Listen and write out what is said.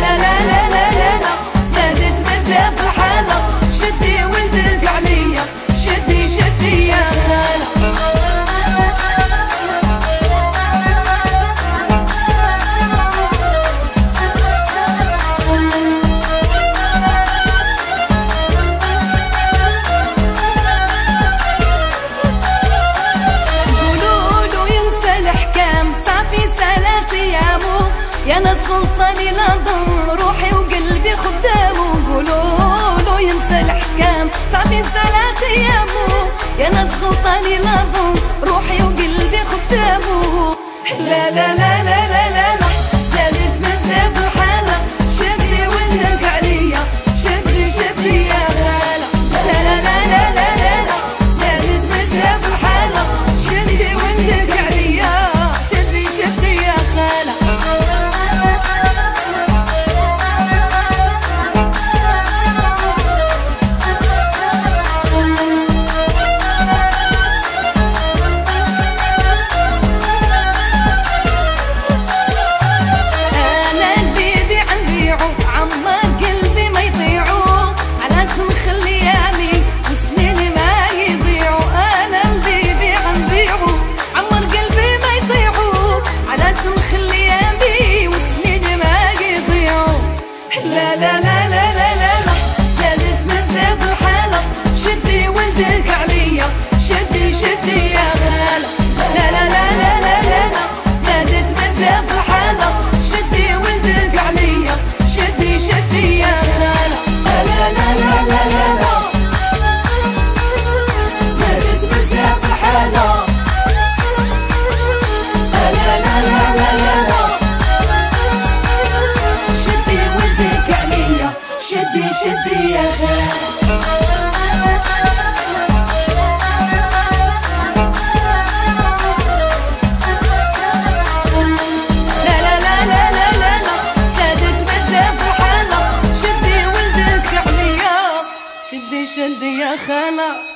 لا لا لا لا لا لا زادت بزاف الحالة شدي ولدك عليا شدي شدي يا خالة يا ناس غلطاني لا ضر روحي وقلبي خدامه قولوله ينسى الحكام صافي 3 أيامه يا ناس غلطاني لا ضر روحي وقلبي خدامه لا لا لا لا لا لا لا زادت بزاف الحالة شدي ولدك عليا شدي شدي يا غالة لا لا لا لا لا لا لا زادت بزاف الحالة شدي ولدك عليا شدي شدي يا خالة لا لا لا لا لا لا زادت بزاف الحالة شدي ولدك عليا شدي شدي يا غالة لا لا لا لا لا لا لا زادت بزاف الحالة شدي ولدك عليا شدي شدي يا غالة لا لا لا لا لا لا زادت بزاف الحالة لا لا لا لا لا لا شدي شدي يا خالة لا لا لا لا لا لا لا زادت بزاف الحالة شدي ولدك عليا شدي شدي يا خالة